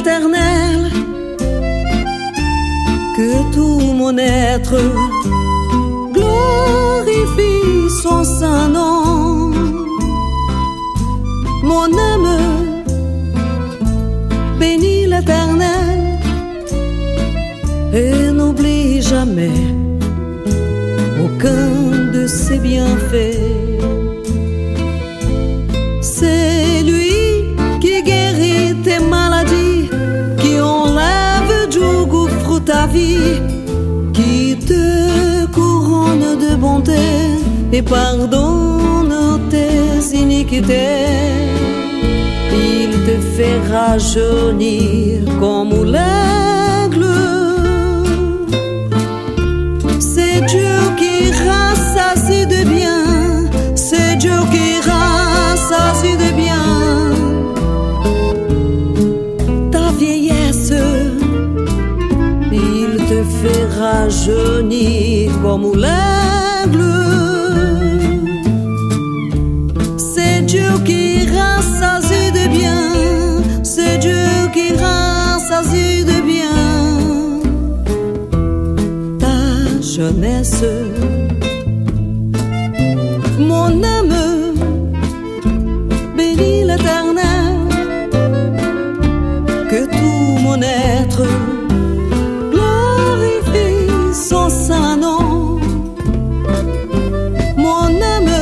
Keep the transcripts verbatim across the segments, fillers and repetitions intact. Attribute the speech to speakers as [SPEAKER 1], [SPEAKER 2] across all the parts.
[SPEAKER 1] l'Éternel, que tout mon être glorifie son saint nom. Mon âme bénit l'Éternel et n'oublie jamais aucun de ses bienfaits. C'est lui qui guérit tes maladies, qui enlève du gouffre ta vie, qui te couronne de bonté et pardonne tes iniquités. Il te fait rajeunir comme l'aigle. C'est Dieu qui rassasie de bien, c'est Dieu qui rassasie de bien ta vieillesse. Il te fait rajeunir comme l'aigle. C'est Dieu qui rassasie de bien, c'est Dieu qui rassasie de bien ta jeunesse. Mon âme bénit l'Éternel, que tout mon être glorifie son saint nom. Mon âme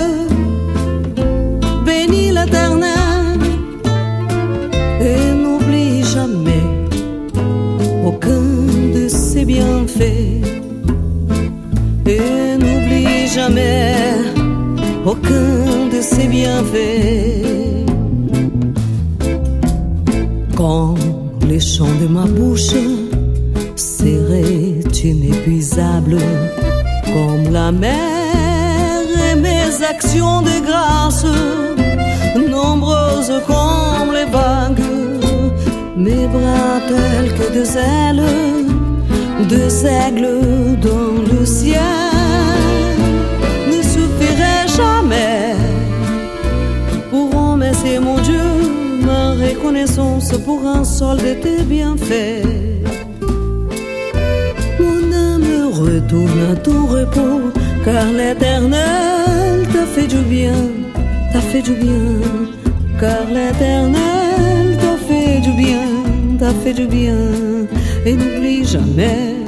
[SPEAKER 1] bénit l'Éternel et n'oublie jamais aucun de ses bienfaits. Et n'oublie jamais aucun de ses bienfaits. Quand les chants de ma bouche seraient inépuisables comme la mer, et mes actions de grâce nombreuses comme les vagues, mes bras tels que deux ailes, deux aigles dans le ciel, ne suffiraient jamais pour remercier mon Dieu, ma reconnaissance pour un sol de tes bienfaits. Mon âme retourne à ton repos, car l'Éternel t'a fait du bien, t'a fait du bien, car l'Éternel t'a fait du bien, t'a fait du bien, et n'oublie jamais